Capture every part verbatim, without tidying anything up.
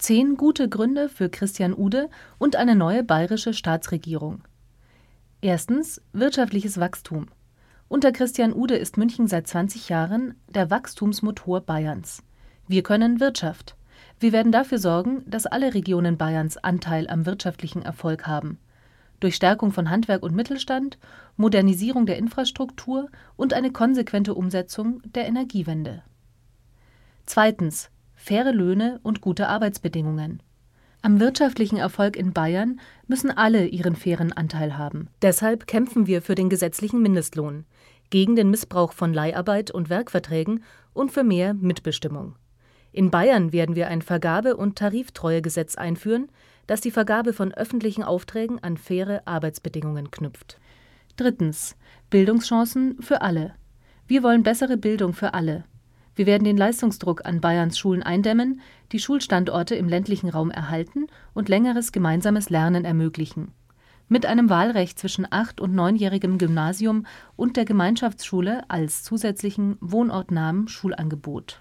Zehn gute Gründe für Christian Ude und eine neue bayerische Staatsregierung. Erstens wirtschaftliches Wachstum. Unter Christian Ude ist München seit zwanzig Jahren der Wachstumsmotor Bayerns. Wir können Wirtschaft. Wir werden dafür sorgen, dass alle Regionen Bayerns Anteil am wirtschaftlichen Erfolg haben. Durch Stärkung von Handwerk und Mittelstand, Modernisierung der Infrastruktur und eine konsequente Umsetzung der Energiewende. Zweitens faire Löhne und gute Arbeitsbedingungen. Am wirtschaftlichen Erfolg in Bayern müssen alle ihren fairen Anteil haben. Deshalb kämpfen wir für den gesetzlichen Mindestlohn, gegen den Missbrauch von Leiharbeit und Werkverträgen und für mehr Mitbestimmung. In Bayern werden wir ein Vergabe- und Tariftreuegesetz einführen, das die Vergabe von öffentlichen Aufträgen an faire Arbeitsbedingungen knüpft. Drittens Bildungschancen für alle. Wir wollen bessere Bildung für alle. Wir werden den Leistungsdruck an Bayerns Schulen eindämmen, die Schulstandorte im ländlichen Raum erhalten und längeres gemeinsames Lernen ermöglichen. Mit einem Wahlrecht zwischen acht- und neunjährigem Gymnasium und der Gemeinschaftsschule als zusätzlichen wohnortnahen Schulangebot.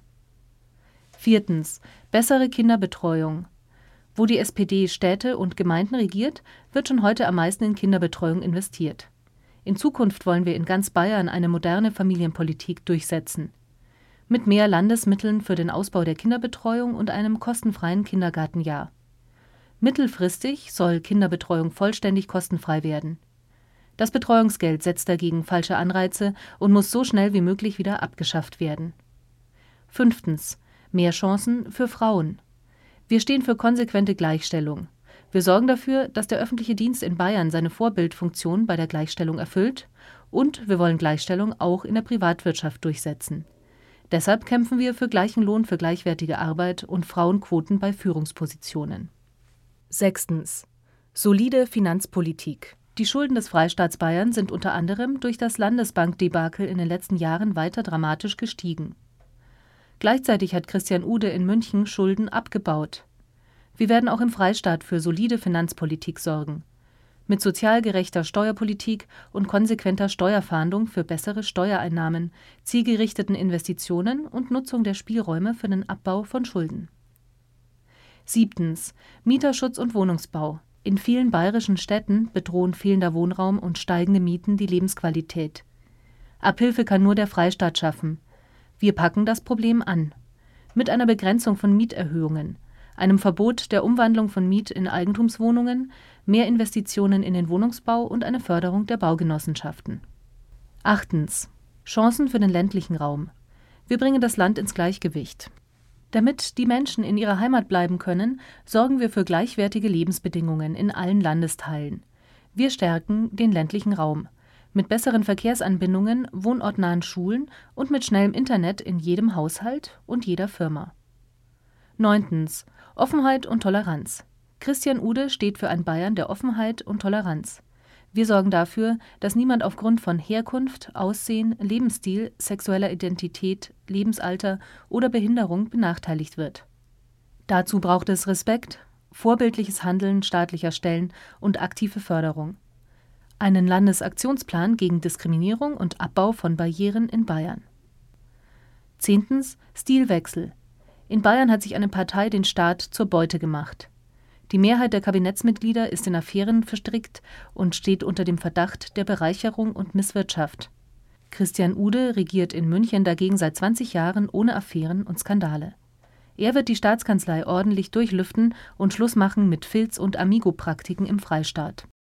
Viertens bessere Kinderbetreuung. Wo die S P D Städte und Gemeinden regiert, wird schon heute am meisten in Kinderbetreuung investiert. In Zukunft wollen wir in ganz Bayern eine moderne Familienpolitik durchsetzen. Mit mehr Landesmitteln für den Ausbau der Kinderbetreuung und einem kostenfreien Kindergartenjahr. Mittelfristig soll Kinderbetreuung vollständig kostenfrei werden. Das Betreuungsgeld setzt dagegen falsche Anreize und muss so schnell wie möglich wieder abgeschafft werden. Fünftens mehr Chancen für Frauen. Wir stehen für konsequente Gleichstellung. Wir sorgen dafür, dass der öffentliche Dienst in Bayern seine Vorbildfunktion bei der Gleichstellung erfüllt, und wir wollen Gleichstellung auch in der Privatwirtschaft durchsetzen. Deshalb kämpfen wir für gleichen Lohn für gleichwertige Arbeit und Frauenquoten bei Führungspositionen. Sechstens solide Finanzpolitik. Die Schulden des Freistaats Bayern sind unter anderem durch das Landesbankdebakel in den letzten Jahren weiter dramatisch gestiegen. Gleichzeitig hat Christian Ude in München Schulden abgebaut. Wir werden auch im Freistaat für solide Finanzpolitik sorgen. Mit sozial gerechter Steuerpolitik und konsequenter Steuerfahndung für bessere Steuereinnahmen, zielgerichteten Investitionen und Nutzung der Spielräume für den Abbau von Schulden. Siebtens Mieterschutz und Wohnungsbau. In vielen bayerischen Städten bedrohen fehlender Wohnraum und steigende Mieten die Lebensqualität. Abhilfe kann nur der Freistaat schaffen. Wir packen das Problem an. Mit einer Begrenzung von Mieterhöhungen, einem Verbot der Umwandlung von Miet- in Eigentumswohnungen, mehr Investitionen in den Wohnungsbau und eine Förderung der Baugenossenschaften. Achtens Chancen für den ländlichen Raum. Wir bringen das Land ins Gleichgewicht. Damit die Menschen in ihrer Heimat bleiben können, sorgen wir für gleichwertige Lebensbedingungen in allen Landesteilen. Wir stärken den ländlichen Raum. Mit besseren Verkehrsanbindungen, wohnortnahen Schulen und mit schnellem Internet in jedem Haushalt und jeder Firma. Neuntens Offenheit und Toleranz. Christian Ude steht für ein Bayern der Offenheit und Toleranz. Wir sorgen dafür, dass niemand aufgrund von Herkunft, Aussehen, Lebensstil, sexueller Identität, Lebensalter oder Behinderung benachteiligt wird. Dazu braucht es Respekt, vorbildliches Handeln staatlicher Stellen und aktive Förderung. Einen Landesaktionsplan gegen Diskriminierung und Abbau von Barrieren in Bayern. Zehntens Stilwechsel. In Bayern hat sich eine Partei den Staat zur Beute gemacht. Die Mehrheit der Kabinettsmitglieder ist in Affären verstrickt und steht unter dem Verdacht der Bereicherung und Misswirtschaft. Christian Ude regiert in München dagegen seit zwanzig Jahren ohne Affären und Skandale. Er wird die Staatskanzlei ordentlich durchlüften und Schluss machen mit Filz- und Amigo-Praktiken im Freistaat.